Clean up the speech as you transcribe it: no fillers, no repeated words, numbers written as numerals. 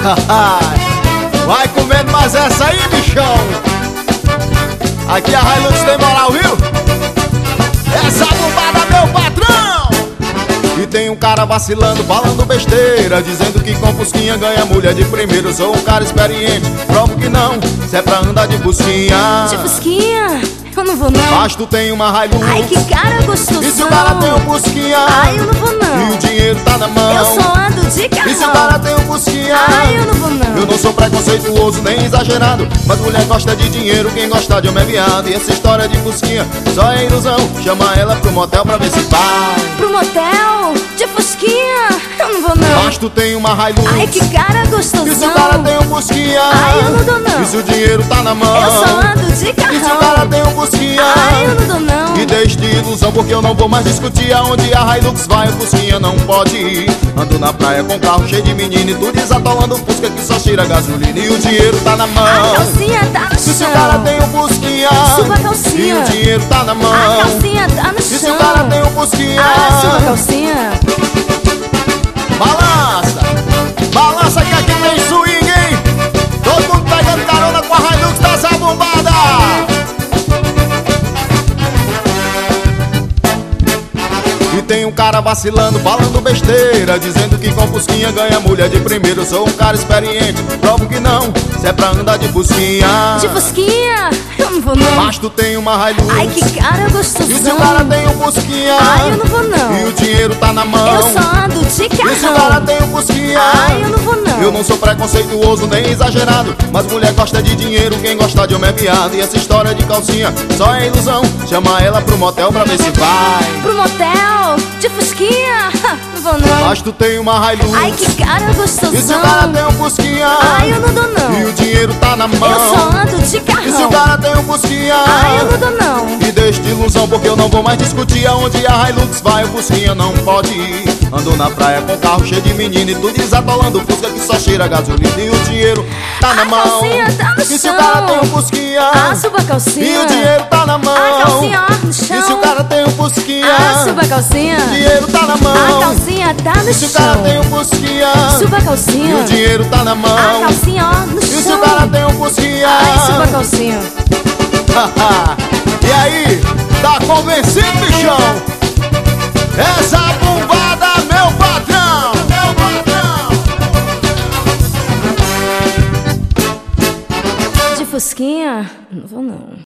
Vai comendo mais essa aí, bichão. Aqui a Hilux tem moral, viu? Essa bombada, meu patrão. E tem um cara vacilando, falando besteira, dizendo que com Fusquinha ganha mulher de primeiro. Eu sou um cara experiente, provo que não, se é pra andar de Fusquinha. De Fusquinha? Eu não vou não. Mas tu tem uma Hilux. Ai, que cara gostoso. E se o cara tem um Fusquinha? Ai, eu não vou não. E o dinheiro tá na mão. Eu só ando de carrão. E se o cara tem um Fusquinha? Ai, eu não vou não. Eu não sou preconceituoso nem exagerado, mas mulher gosta de dinheiro, quem gosta de homem é viado. E essa história de Fusquinha só é ilusão. Chama ela pro motel pra ver se vai. Pro motel? De Fusquinha? Eu não vou não. Mas tu tem uma Hilux. Ai, que cara gostosão. E se o cara tem um Fusquinha? Ai, eu não dou não. E se o dinheiro tá na mão? Eu só ando de carrão. E se o cara tem um Fusquinha? Ai, eu não dou não. E deixe de ilusão, porque eu não vou mais discutir. Aonde a Hilux vai, o Fusquinha não pode ir. Ando na praia com carro cheio de menino e tu desatolando o Fusca que só tira gasolina. E o dinheiro tá na mão. A calcinha tá no chão. E se o cara tem um Fusquinha? Suba a calcinha. E o dinheiro tá na mão. A calcinha tá no chão. E se o cara tem um Fusquinha? Ah, suba a calcinha. Balança, balança que aqui tem swing, hein? Todo mundo pegando carona com a Hilux dessa bombada. E tem um cara vacilando, falando besteira, dizendo que com Fusquinha ganha mulher de primeiro. Eu sou um cara experiente, provo que não, se é pra andar de Fusquinha. De Fusquinha? Eu não vou não. Mas tu tem uma Hilux. Ai, que cara gostosão. E se o cara tem um Fusquinha? Ai, eu não vou não. E o dinheiro tá na mão. Eu só ando de carrão. E se o cara tem um Fusquinha? Ai, eu não vou não. Eu não sou preconceituoso nem exagerado, mas mulher gosta de dinheiro, quem gosta de homem é viado. E essa história de calcinha só é ilusão. Chama ela pro motel pra ver se vai. Pro motel? De Fusquinha? Não vou não. Mas tu tem uma Hilux. Ai, que cara gostosão. E se o cara tem um Fusquinha? Ai, eu não dou não. E o dinheiro tá na mão. Eu só ando de carrão. E se o cara tem um Fusquinha? Ai, eu não dou não. E deixe de ilusão, porque eu não vou mais discutir. Aonde a Hilux vai, o Fusquinha não pode ir. Ando na praia com carro cheio de menino e tu desatolando o Fusca que só cheira gasolina. E o dinheiro tá na mão. A calcinha tá no chão. E se o cara tem um Fusquinha? Ah, suba a calcinha. E o dinheiro tá na mão. A calcinha ó, no chão. E se o cara tem um Fusquinha? Ah, suba a calcinha. O dinheiro tá na mão. A calcinha tá no E se o chão. cara tem um Fusquinha? Suba a E calcinha. o dinheiro tá na mão. A calcinha ó, no E se o chão. cara tem um Fusquinha? Ai, suba a calcinha. E aí, tá convencido, bichão? Essa bombada, meu patrão! Meu patrão! De Fusquinha? Não vou não.